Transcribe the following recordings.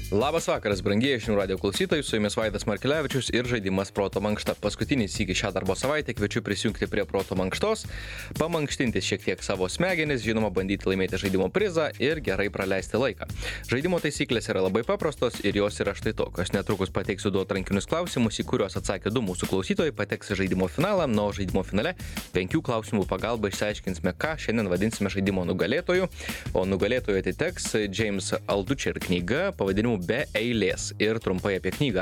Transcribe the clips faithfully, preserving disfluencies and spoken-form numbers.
Labas vakaras, brangieji žinių radijo klausytojai, su jumis Vaidas Markelevičius ir žaidimas Proto mankšta. Paskutinį sykį šią darbo savaitę kviečiu prisijungti prie Proto mankštos, pamankštinti šiek tiek savo smegenis, žinoma, bandyti laimėti žaidimo prizą ir gerai praleisti laiką. Žaidimo taisyklės yra labai paprastos ir jos yra štai tokios. Netrukus pateiksiu du atrankinius klausimus, į kuriuos atsakė du mūsų klausytojai, pateks į žaidimo finalą, na, o žaidimo finale penkių klausimų pagalba išsiaiškinsime, ką šiandien vadinsime žaidimo nugalėtoju, o nugalėtoju atiteks James Altucher knyga pavadinimu Be eilės ir trumpai apie knygą.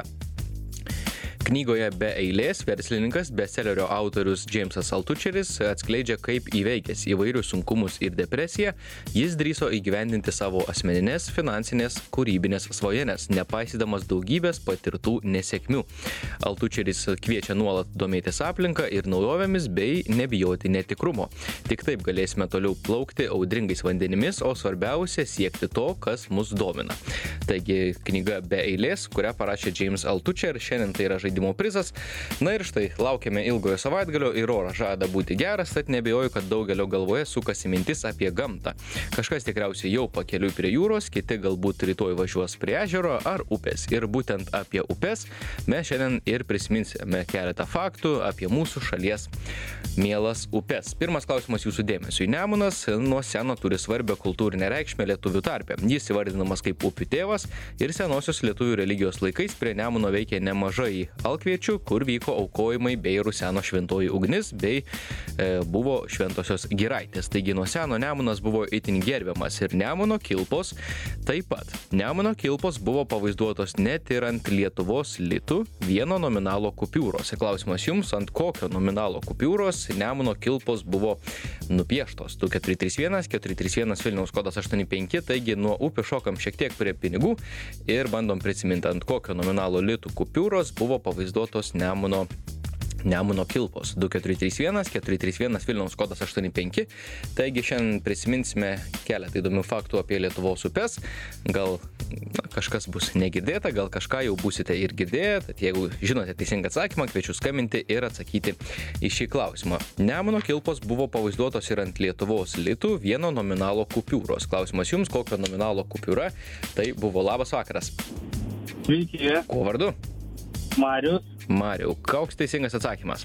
Knygoje Be eilės verslininkas, bestselerio autorius Jamesas Altucheris atskleidžia, kaip įveikęs įvairius sunkumus ir depresiją, jis drįso įgyvendinti savo asmeninės, finansinės, kūrybinės svajones, nepaisydamas daugybės patirtų nesėkmių. Altucheris kviečia nuolat domėtis aplinką ir naujovėmis bei nebijoti netikrumo. Tik taip galėsime toliau plaukti audringais vandenimis, o svarbiausia siekti to, kas mus domina. Taigi knyga Be eilės, kurią parašė James Altucher, šiandien tai yra žaidimas prizas. Na ir štai, laukiame ilgojo savaitgalio ir oras žada būti geras, tad nebejoju, kad daugelio galvoje sukasi mintis apie gamtą. Kažkas tikriausiai jau pakeliui prie jūros, kiti galbūt rytoj važiuos prie ežero ar upės. Ir būtent apie upės mes šiandien ir prisiminsime keletą faktų apie mūsų šalies mielas upės. Pirmas klausimas jūsų dėmesiui. Nemunas nuo seno turi svarbią kultūrinę reikšmę lietuvių tarpe. Jis įvardinamas kaip upių tėvas ir senosios lietuvių religijos laikais prie Nemuno veikė nemažai alkviečių, kur vyko aukojimai bei ruseno šventoji ugnis bei e, buvo šventosios giraitės. Taigi nuo seno Nemunas buvo itin gerbiamas ir Nemuno kilpos taip pat. Nemuno kilpos buvo pavaizduotos net ir ant Lietuvos litų vieno nominalo kupiūros. Klausimas jums, ant kokio nominalo kupiūros Nemuno kilpos buvo nupieštos. Du keturi trys vienas keturi trys vienas Vilniaus kodas aštuoni penki, taigi nuo upių šokam šiek tiek prie pinigų ir bandom prisiminti, ant kokio nominalo litų kupiūros buvo pavaizduotos Nemuno, Nemuno kilpos. Du keturi trys vienas keturi trys vienas Vilniaus kodas aštuoni penki. Taigi šiandien prisiminsime keletą įdomių faktų apie Lietuvos upes. Gal na, kažkas bus negirdėta, gal kažką jau būsite ir girdėję. Tad jeigu žinote teisingą atsakymą, kviečiu skambinti ir atsakyti į šį klausimą. Nemuno kilpos buvo pavaizduotos ir ant Lietuvos litų vieno nominalo kupiūros. Klausimas jums, kokio nominalo kupiūra tai buvo. Labas vakaras. Sveiki. Kuo vardu? Marius. Mariau, koks teisingas atsakymas?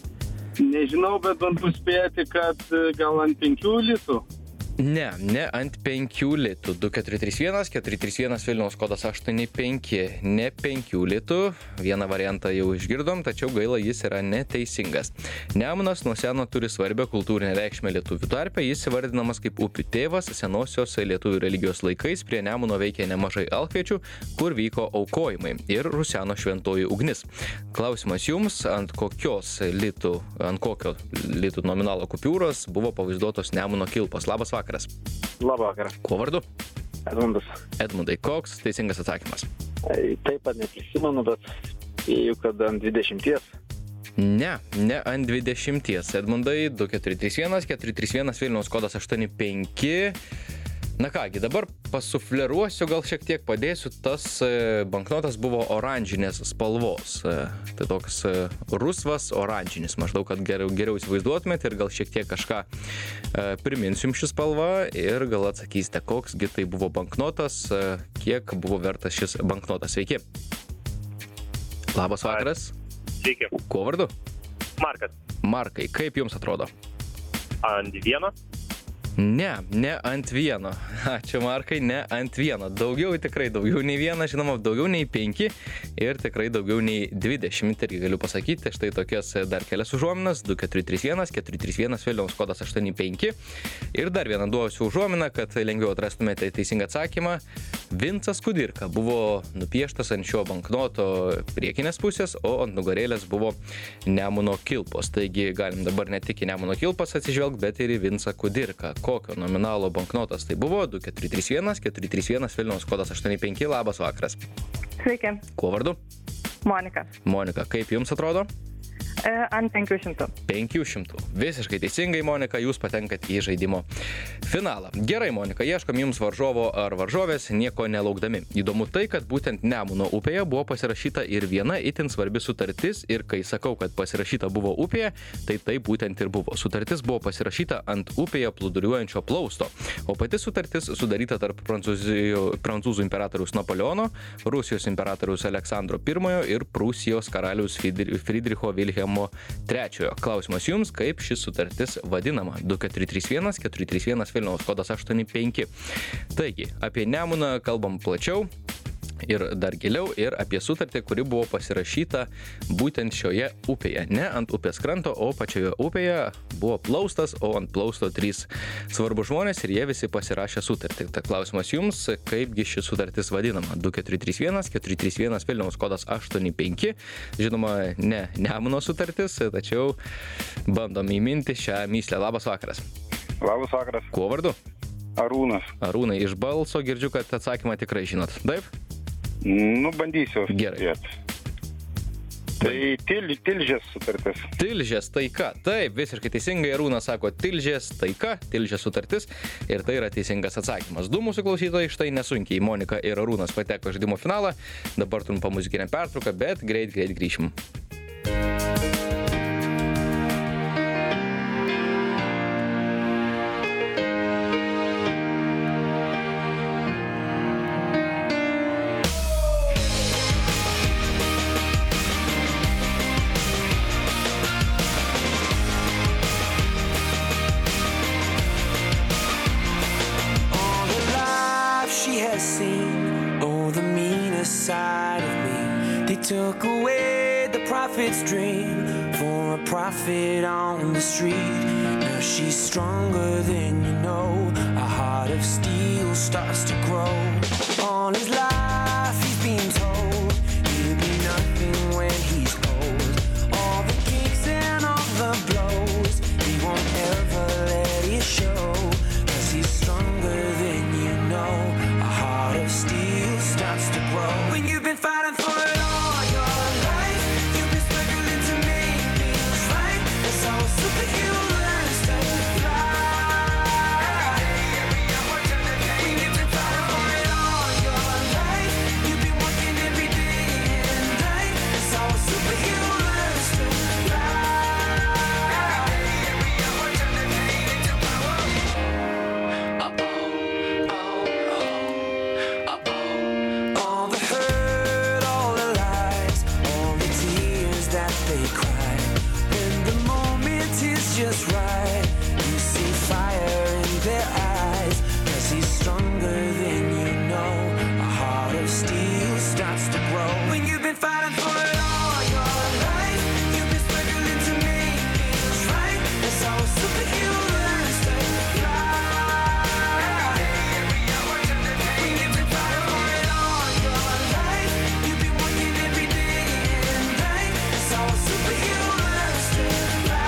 Nežinau, bet bandau spėti, kad gal ant penkių litų. Ne, ne ant penkių litų. Du keturi trys vienas keturi trys vienas Vilniaus kodas aštuoni penki. Ne penkių litų. Vieną variantą jau išgirdom, tačiau gaila, jis yra neteisingas. Nemunas nuo seno turi svarbią kultūrinę reikšmę lietuvių tarpe. Jis įvardinamas kaip upių tėvas. Senosios lietuvių religijos laikais prie Nemuno veikė nemažai alkviečių, kur vyko aukojimai ir ruseno šventoji ugnis. Klausimas jums, ant kokios litų, ant kokio litų nominalo kupiūros buvo pavaizduotos Nemuno kilpos. Labas vakaras. Labą vakarą. Kuo vardu? Edmundas. Edmundai, koks teisingas atsakymas? Taip pat neprisimenu, bet spėju, kad ant dvidešimties. Ne, ne ant dvidešimties. Edmundai, du keturi trys vienas keturi trys vienas Vilniaus kodas aštuoni penki. Na kągi, dabar pasufleruosiu, gal šiek tiek padėsiu. Tas banknotas buvo oranžinės spalvos. Tai toks rusvas oranžinis, maždaug, kad geriau, geriau įsivaizduotumėte ir gal šiek tiek kažką priminsiu jums šį spalvą ir gal atsakysite, koksgi tai buvo banknotas, kiek buvo vertas šis banknotas. Sveiki. Labas vakaras. Sveiki. Kuo vardu? Markas. Markai, kaip jums atrodo? Ant vieno? Ne, ne ant vieno. Ačiū Markai, ne ant vieno. Daugiau, tikrai daugiau nei vieną, žinoma, daugiau nei penki ir tikrai daugiau nei dvidešimt, irgi galiu pasakyti. Štai tokias dar kelias užuominas. Du keturi trys vienas keturi trys vienas Vilniaus kodas aštuoni penki. Ir dar vieną duosiu užuominą, kad lengviau atrastumėte teisingą atsakymą. Vincas Kudirka buvo nupieštas ant šio banknoto priekinės pusės, o ant nugarėlės buvo Nemuno kilpos. Taigi galim dabar ne tik į Nemuno kilpas atsižvelgti, bet ir į Vincą Kudirką. Kokio nominalo banknotas tai buvo? Du keturi trys vienas keturi trys vienas Vilniaus kodas aštuoni penki. Labas vakaras. Sveiki. Kuo vardu? Monika. Monika, kaip jums atrodo? E, ant penkių šimtų. penkių šimtų. Visiškai teisingai, Monika, jūs patenkat į žaidimo finalą. Gerai, Monika, ieškom jums varžovo ar varžovės, nieko nelaukdami. Įdomu tai, kad būtent Nemuno upėje buvo pasirašyta ir viena itin svarbi sutartis ir kai sakau, kad pasirašyta buvo upėje, tai tai būtent ir buvo. Sutartis buvo pasirašyta ant upėje plūduriuojančio plausto, o pati sutartis sudaryta tarp prancūzijų, prancūzų imperatoriaus Napoleono, Rusijos imperatoriaus Aleksandro pirmojo ir Prūsijos karaliaus Friedricho Wilhelmo trečiojo. Klausimas jums, kaip šis sutartis vadinama? du keturi trys vienas keturi trys vienas Vilniaus kodas aštuoni penki. Taigi, apie Nemuną kalbam plačiau ir dar giliau ir apie sutartį, kuri buvo pasirašyta būtent šioje upėje. Ne ant upės kranto, o pačioje upėje buvo plaustas, o ant plausto trys svarbus žmonės ir jie visi pasirašė sutartį. Tai klausimas jums, kaipgi ši sutartis vadinama? du keturi trys vienas keturi trys vienas Vilniaus kodas aštuoni penki. Žinoma, ne Nemuno sutartis, tačiau bandom įminti šią mįslę. Labas vakaras. Labas vakaras. Kuo vardu? Arūnas. Arūnai, iš balso girdžiu, kad atsakymą tikrai žinot. Taip? Nu, bandysiu. Gerai. Tai til, Tilžės sutartis. Tilžės taika. Taip, visiškai teisingai. Arūnas sako Tilžės taika, Tilžės sutartis ir tai yra teisingas atsakymas. Du mūsų klausytojai štai nesunkiai. Monika ir Arūnas pateko žaidimo finalą. Dabar trumpa muzikinė pertrauka, bet greit, greit grįšim. Took away the prophet's dream for a prophet on the street. Now she's stronger than you know. A heart of steel starts to grow. All his life he's been told he'll be nothing when he's old. All the kicks and all the blows, he won't ever let it show. Cause he's stronger than you know. A heart of steel starts to grow. When you've been fighting for it all, just right. You see fire in their eyes. Cause he's stronger than you know. A heart of steel starts to grow. When you've been fighting for it all your life, you've been struggling to make things right. That's how a superhero learns to fly. When you've been fighting for it all your life, you've been working every day and night. That's how a superhero learns to fly.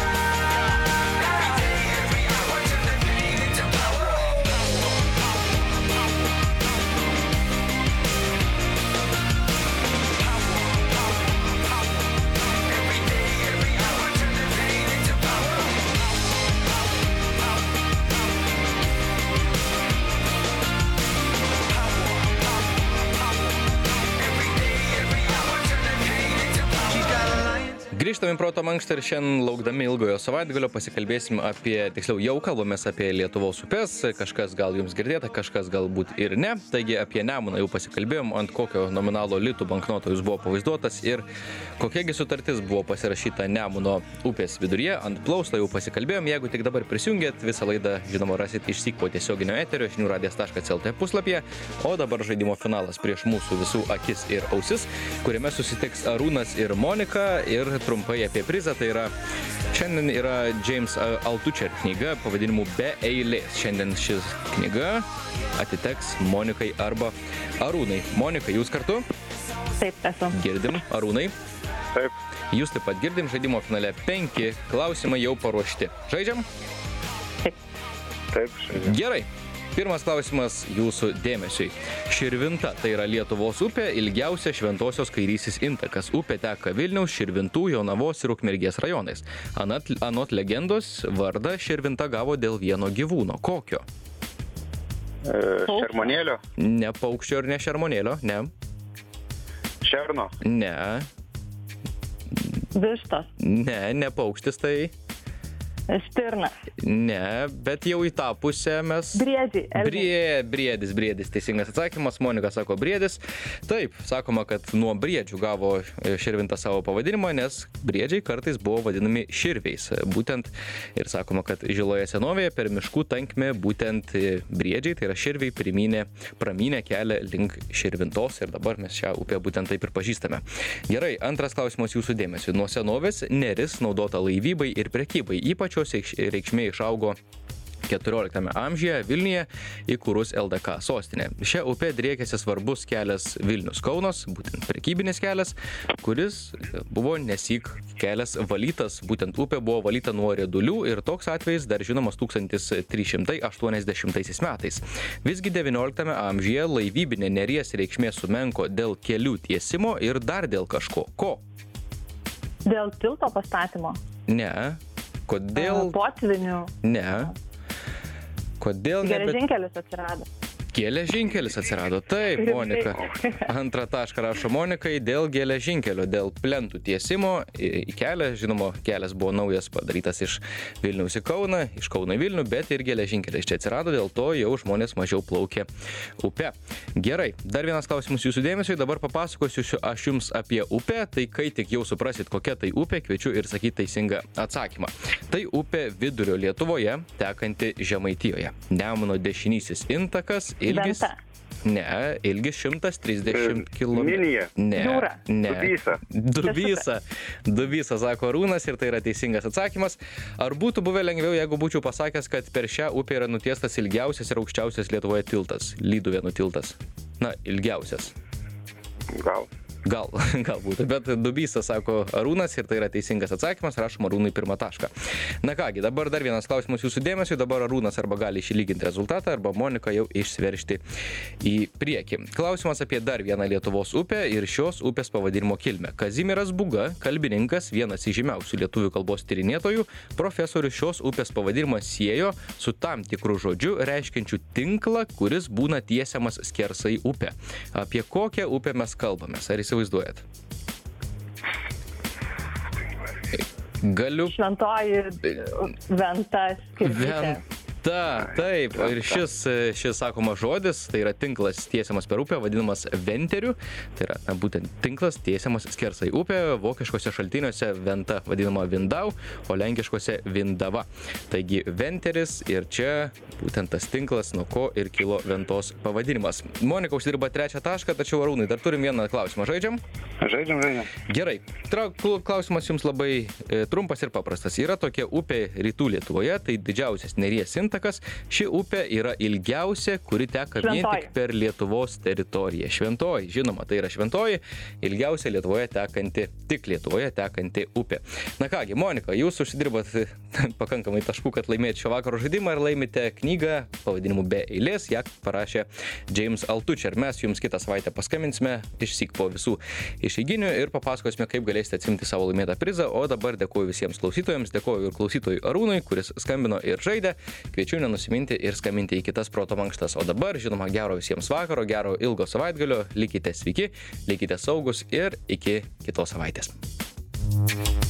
Grįžtame į Proto mankštą ir šiandien laukdami ilgojo savaitgalio pasikalbėsim apie, tiksliau jau kalbamės apie Lietuvos upes, kažkas gal jums girdėta, kažkas galbūt ir ne. Taigi apie Nemuną jau pasikalbėjom, ant kokio nominalo litų banknoto jis buvo pavaizduotas ir kokiagi sutartis buvo pasirašyta Nemuno upės viduryje, ant plausto jau pasikalbėjom. Jeigu tik dabar prisijungėt, visą laidą žinoma rasit išsyk po tiesioginio eterio žinių radijas taškas lt puslapyje, o dabar žaidimo finalas prieš mūsų visų akis ir ausis, kuriame susitiks Arūnas ir Monika ir trumpai apie prizą, tai yra šiandien yra James Altucher knyga pavadinimu Be eilės. Šiandien šis knyga atiteks Monikai arba Arūnai. Monika, jūs kartu? Taip, esu. Girdim, Arūnai? Taip. Jūs taip pat girdim, žaidimo finale penki klausimai jau paruošti. Žaidžiam? Taip. Taip, žaidžiam. Gerai. Pirmas klausimas jūsų dėmesiui. Širvinta tai yra Lietuvos upė, ilgiausia Šventosios kairysis intakas. Upė teka Vilniaus, Širvintų, Jonavos ir Ukmergės rajonais. Anot, anot legendos, vardą Širvinta gavo dėl vieno gyvūno. Kokio? E, šermonėlio, Ne paukščio ir ne šermonėlio, ne. šerno, Ne, Vištos. ne, ne paukštis tai. Stirna. Ne, bet jau į tą pusę mes... Briedžiai. elniai. Brie, briedis, briedis, teisingas atsakymas, Monika sako briedis. Taip, sakoma, kad nuo briedžių gavo Širvinta savo pavadinimą, nes briedžiai kartais buvo vadinami širviais. Būtent ir sakoma, kad žiloje senovėje per miškų tankmę būtent briedžiai, tai yra širviai, primynė, pramynė kelią link Širvintos ir dabar mes šią upę būtent taip ir pažįstame. Gerai, antras klausimas jūsų dėmesiu. Nuo senovės neris naudota laivybai ir prekybai, ypač reikšmė išaugo keturioliktame amžiuje Vilniuje įkūrus L D K sostinę. Šią upę driekėsi svarbus kelias Vilnius-Kaunas, būtent prekybinis kelias, kuris buvo nesyk kelias valytas, būtent upė buvo valyta nuo riedulių ir toks atvejis dar žinomas tūkstantis trys šimtai aštuoniasdešimtaisiais metais. Visgi devynioliktame amžiuje laivybinė Neries reikšmė sumenko dėl kelių tiesimo ir dar dėl kažko. Ko? Dėl tilto pastatymo. Ne. Kodėl? Potvinių. Ne. Kodėl ne? Bet... Geležinkelis atsirado. Geležinkelis atsirado, taip, Monika. Antrą tašką rašo Monikai dėl geležinkelio, dėl plentų tiesimo į kelią. Žinoma, kelias buvo naujas padarytas iš Vilniaus į Kauną, iš Kauno į Vilnių, bet ir geležinkelis čia atsirado, dėl to jau žmonės mažiau plaukė upę. Gerai, dar vienas klausimas jūsų dėmesiui, dabar papasakosiu aš jums apie upę, tai kai tik jau suprasit, kokia tai upė, kviečiu ir sakyti teisingą atsakymą. Tai upė Vidurio Lietuvoje, tekanti Žemaitijoje. Nemuno dešinysis intakas. Ilgis, Venta. ne, ilgis šimtas trisdešimt kilometrų. Minija. Ne, Jūra. ne. Dubysa. Dubysa. Dubysa, sako Arūnas ir tai yra teisingas atsakymas. Ar būtų buvę lengviau, jeigu būčiau pasakęs, kad per šią upę yra nutiestas ilgiausias ir aukščiausias Lietuvoje tiltas? Lyduvėnų tiltas. Na, ilgiausias. Gal. Gal, gal būtų, bet Dubysa, sako Arūnas ir tai yra teisingas atsakymas, rašom Arūnui pirmą tašką. Na kągi, dabar dar vienas klausimas jūsų dėmesio, dabar Arūnas arba gali išlyginti rezultatą, arba Monika jau išsiveršti į priekį. Klausimas apie dar vieną Lietuvos upę ir šios upės pavadinimo kilmę. Kazimieras Būga, kalbininkas, vienas iš žymiausių lietuvių kalbos tyrinėtojų, profesorius šios upės pavadinimą siejo su tam tikru žodžiu, reiškiančiu tinklą, kuris būna tiesiamas skersai upę. Apie kokią upę mes kalbame? Ar įsivaizduojat? Galiu... Šventoji Venta skirtė. Venta, taip. Ir šis, šis sakoma žodis, tai yra tinklas tiesiamas per upę, vadinamas venteriu. Tai yra na, būtent tinklas tiesiamas skersai upė. Vokiškose šaltiniuose Venta vadinama Vindau, o lenkiškose Vindava. Taigi venteris ir čia būtent tas tinklas, nuo ko ir kilo Ventos pavadinimas. Monika užsidirba trečią tašką, tačiau Arūnai, dar turim vieną klausimą. Žaidžiam? Žaidžiam, žaidžiam. Gerai. Tra- klausimas jums labai e, trumpas ir paprastas. Yra tokia upė rytų Lietuvoje, tai didžiausias Neries intakas. Ši upė yra ilgiausia, kuri teka vien Šventoji. tik per Lietuvos teritoriją. Šventoji, žinoma, tai yra Šventoji, ilgiausia Lietuvoje tekanti, tik Lietuvoje tekanti upė. Na kągi, Monika, jūs užsidirbat pakankamai taškų, kad laimėt šio vakaro žaidimą ir laimite knygą pavadinimu Be eilės, ją parašė James Altucher. Mes jums kitą savaitę paskambinsime išsyk po visų išeiginių ir papasakosime, kaip galėsite atsimti savo laimėtą prizą. O dabar dėkoju visiems klausytojams, dėkoju ir klausytojui Arūnui, kuris skambino ir žaidė. Kviečiu nenusiminti ir skambinti į kitas proto mankštas. O dabar, žinoma, gero visiems vakaro, gero ilgo savaitgalio, likite sveiki, likite saugus ir iki kitos savaitės.